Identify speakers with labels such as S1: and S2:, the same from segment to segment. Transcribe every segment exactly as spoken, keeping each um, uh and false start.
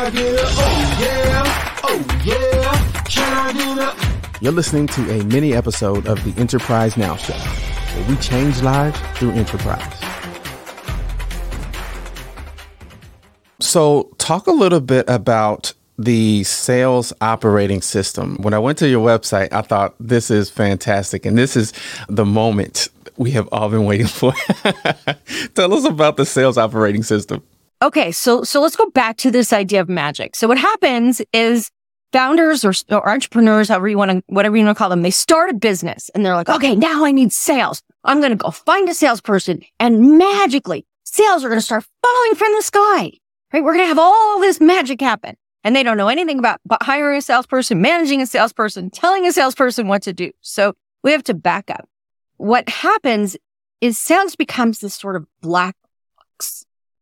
S1: I get a oh yeah, oh yeah, can I get a...
S2: You're listening to a mini episode of the Enterprise Now Show, where we change lives through enterprise. So talk a little bit about the sales operating system. When I went to your website, I thought this is fantastic. And this is the moment we have all been waiting for. Tell us about the sales operating system.
S3: Okay, so so let's go back to this idea of magic. So what happens is founders or, or entrepreneurs, however you want to, whatever you want to call them, they start a business and they're like, okay, now I need sales. I'm going to go find a salesperson, and magically sales are going to start falling from the sky, right? We're going to have all this magic happen. And they don't know anything about hiring a salesperson, managing a salesperson, telling a salesperson what to do. So we have to back up. What happens is sales becomes this sort of black box.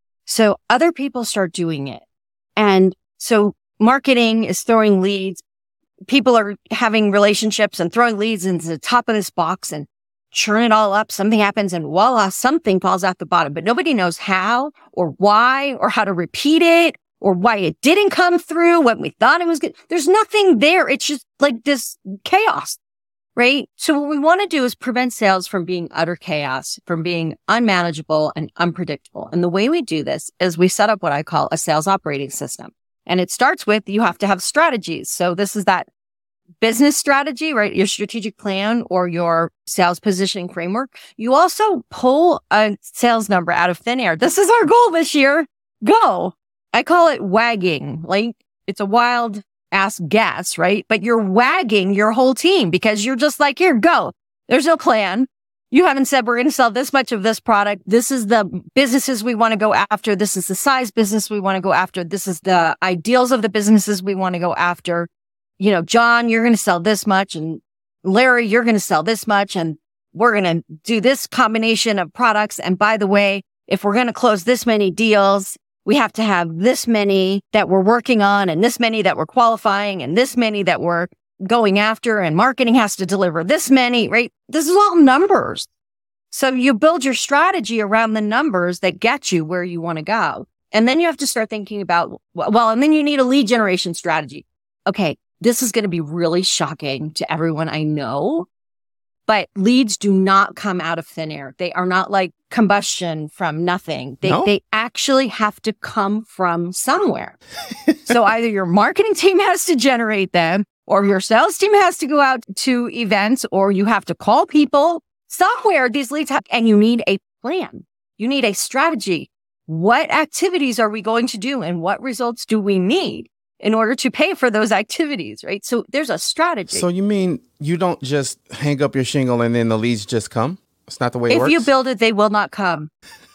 S3: So other people start doing it. And so marketing is throwing leads. People are having relationships and throwing leads into the top of this box and churn it all up. Something happens and voila, something falls out the bottom. But nobody knows how or why or how to repeat it, or why it didn't come through when we thought it was good. There's nothing there. It's just like this chaos, right? So what we want to do is prevent sales from being utter chaos, from being unmanageable and unpredictable. And the way we do this is we set up what I call a sales operating system. And it starts with, you have to have strategies. So this is that business strategy, right? Your strategic plan or your sales positioning framework. You also pull a sales number out of thin air. This is our goal this year. Go. I call it wagging. Like, it's a wild ass guess, right? But you're wagging your whole team because you're just like, here, go. There's no plan. You haven't said we're going to sell this much of this product. This is the businesses we want to go after. This is the size business we want to go after. This is the ideals of the businesses we want to go after. You know, John, you're going to sell this much, and Larry, you're going to sell this much, and we're going to do this combination of products. And by the way, if we're going to close this many deals, we have to have this many that we're working on, and this many that we're qualifying, and this many that we're going after, and marketing has to deliver this many, right? This is all numbers. So you build your strategy around the numbers that get you where you want to go. And then you have to start thinking about, well, and then you need a lead generation strategy. Okay, this is going to be really shocking to everyone I know, but leads do not come out of thin air. They are not like combustion from nothing. They,
S2: no?
S3: they actually have to come from somewhere. So either your marketing team has to generate them, or your sales team has to go out to events, or you have to call people. Somewhere these leads have, and you need a plan. You need a strategy. What activities are we going to do, and what results do we need in order to pay for those activities, right? So there's a strategy.
S2: So you mean you don't just hang up your shingle and then the leads just come? It's not the way it
S3: if
S2: works?
S3: you build it, they will not come.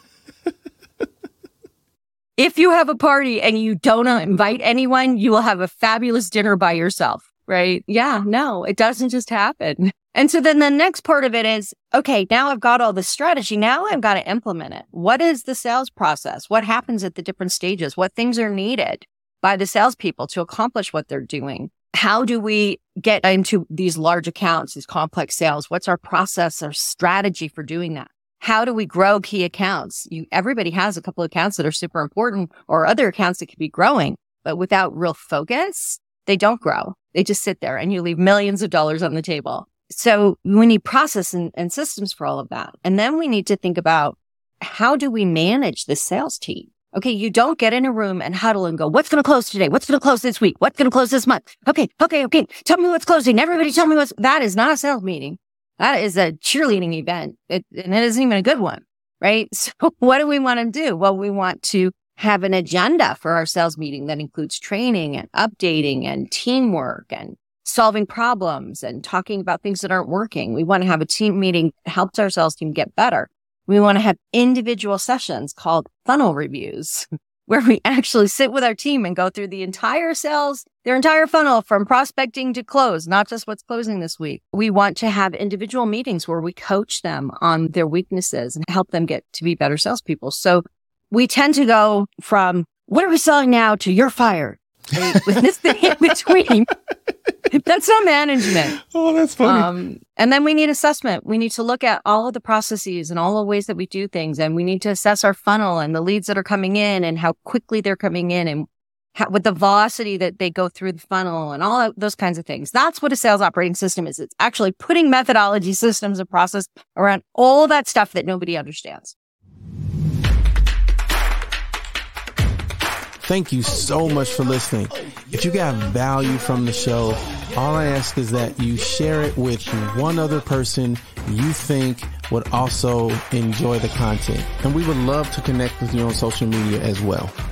S3: If you have a party and you don't invite anyone, you will have a fabulous dinner by yourself, right? Yeah, no, it doesn't just happen. And so then the next part of it is, okay, now I've got all the strategy. Now I've got to implement it. What is the sales process? What happens at the different stages? What things are needed by the salespeople to accomplish what they're doing? How do we get into these large accounts, these complex sales? What's our process or strategy for doing that? How do we grow key accounts? You, everybody has a couple of accounts that are super important, or other accounts that could be growing, but without real focus, they don't grow. They just sit there and you leave millions of dollars on the table. So we need process and, and systems for all of that. And then we need to think about, how do we manage the sales team? Okay, you don't get in a room and huddle and go, what's going to close today? What's going to close this week? What's going to close this month? Okay, okay, okay. Tell me what's closing. Everybody tell me what's... That is not a sales meeting. That is a cheerleading event. It, and it isn't even a good one, right? So what do we want to do? Well, we want to have an agenda for our sales meeting that includes training and updating and teamwork and solving problems and talking about things that aren't working. We want to have a team meeting that helps our sales team get better. We want to have individual sessions called funnel reviews, where we actually sit with our team and go through the entire sales, their entire funnel from prospecting to close, not just what's closing this week. We want to have individual meetings where we coach them on their weaknesses and help them get to be better salespeople. So we tend to go from, what are we selling now, to you're fired. Right? With this thing in between. That's not management.
S2: Oh, that's funny.
S3: Um, and then we need assessment. We need to look at all of the processes and all the ways that we do things. And we need to assess our funnel and the leads that are coming in and how quickly they're coming in and how, with the velocity that they go through the funnel and all those kinds of things. That's what a sales operating system is. It's actually putting methodology, systems, and process around all that stuff that nobody understands.
S4: Thank you so much for listening. If you got value from the show, all I ask is that you share it with one other person you think would also enjoy the content. And we would love to connect with you on social media as well.